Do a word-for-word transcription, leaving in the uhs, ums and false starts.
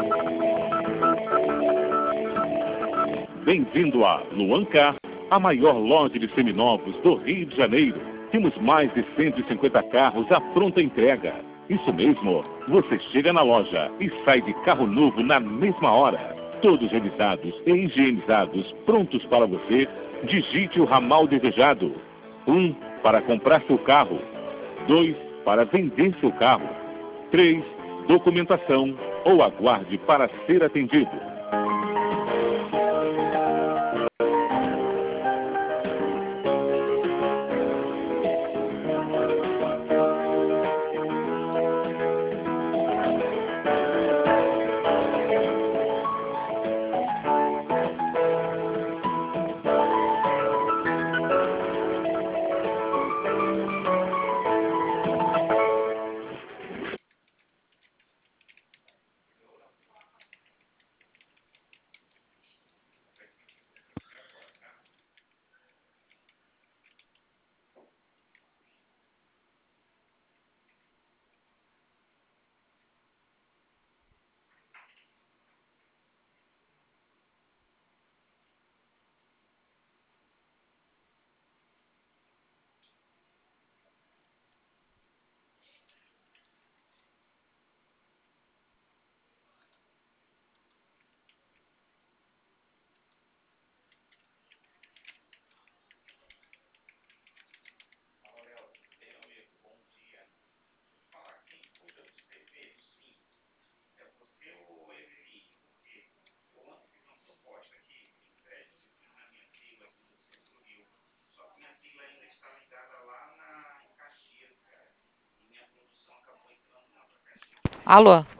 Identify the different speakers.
Speaker 1: Bem-vindo a Luan Car, a maior loja de seminovos do Rio de Janeiro. Temos mais de cento e cinquenta carros à pronta entrega. Isso mesmo, você chega na loja e sai de carro novo na mesma hora. Todos revisados e higienizados, prontos para você. Digite o ramal desejado. Um, para comprar seu carro. Dois, para vender seu carro. Três, documentação ou aguarde para ser atendido.
Speaker 2: Alô?